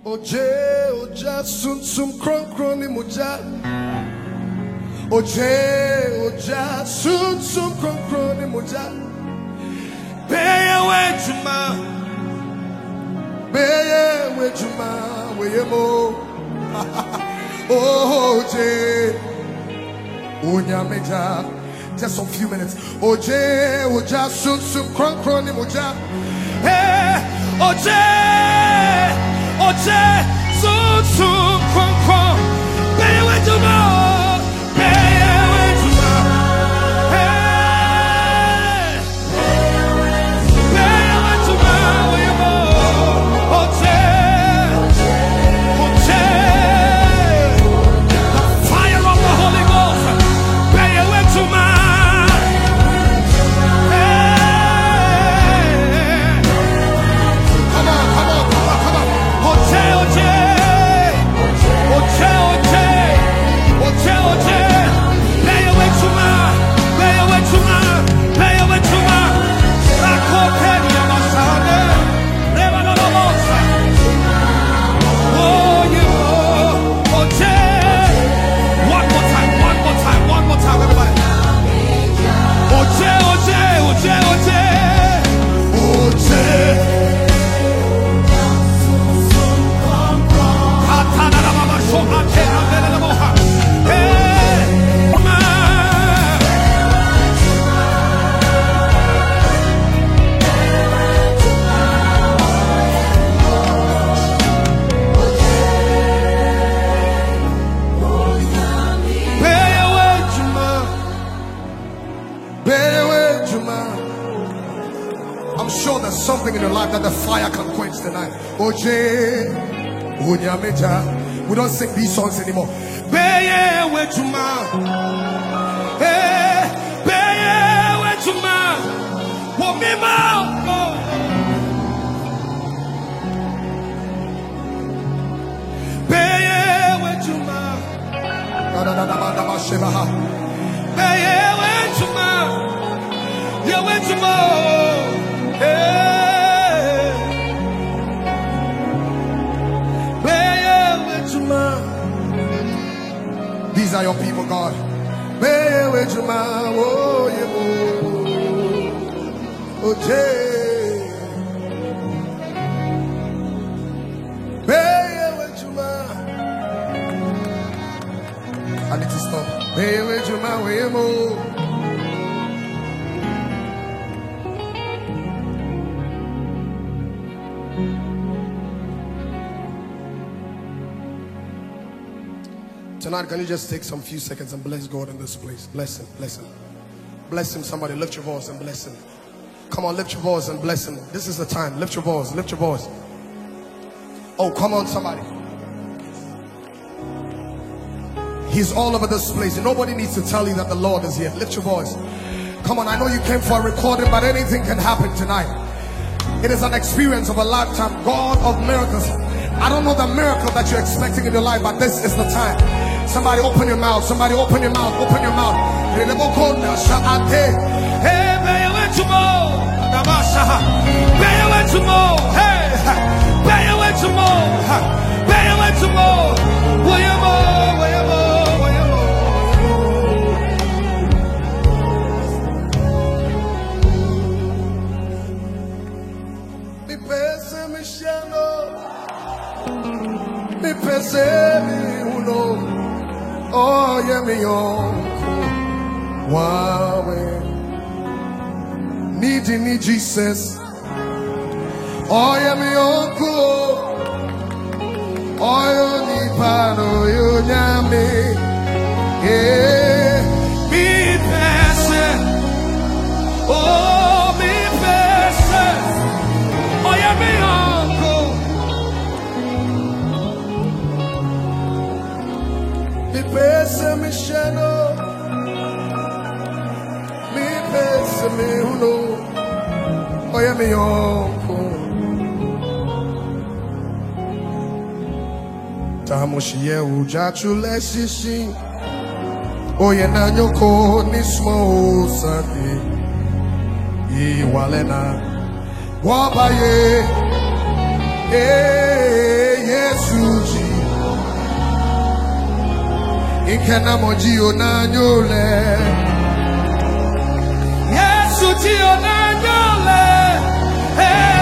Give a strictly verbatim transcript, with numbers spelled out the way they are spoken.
Oje, oja, sun sum kron kron ni moja. Oje, oja, sun sum kron kron ni moja. Beye we juma, beye we juma, we mo. Oje, onya meja. Just a few minutes. Oje, oja, sun sum kron kron ni moja. Hey, oje. Oje, sun sun kron kron, beye we juma, beye we juma, hey, beye we juma, we mo. Oje, oje, the fire of the Holy Ghost, beye we juma. I'm sure there's something in your life that the fire can quench tonight. Oje, Unyameja. We don't sing these songs anymore. Beye wejuma, eh, beye wejuma, womima, beye wejuma, da da da da da da sheba, beye wejuma, ye wejuma. These are your people, God. I need to stop. Tonight, can you just take some few seconds and bless God in this place? Bless him, bless him. Bless him, somebody. Lift your voice and bless him. Come on, lift your voice and bless him. This is the time. Lift your voice, lift your voice. Oh, come on, somebody. He's all over this place. Nobody needs to tell you that the Lord is here. Lift your voice. Come on, I know you came for a recording, but anything can happen tonight. It is an experience of a lifetime. God of miracles. I don't know the miracle that you're expecting in your life, but this is the time. Somebody open your mouth. Somebody open your mouth. Open your mouth. Hey, baby, went to more. Baby, went to more. Hey, baby, went to more. Baby, went to more. Will you more? Will you more? Will you more? Me pese me shano. Me pese me uno. Oh, yeah, me uncle. Wow, needy me Jesus. Oh, yeah, me uncle. Oh, you need pano, you nyame. Yeah, me person. Oh, me person. Oh, yeah, me uncle. Me person, me shadow. Me person, me uno. Oh, yeah, me uncle. Tamoshie ujachu leshishi. Oh, yeah, na nyoko nismo sadi. Iwalena. Wabaye. Eh, yes, Inkena mojio na nyole. Yesu tio na nyole. Hey.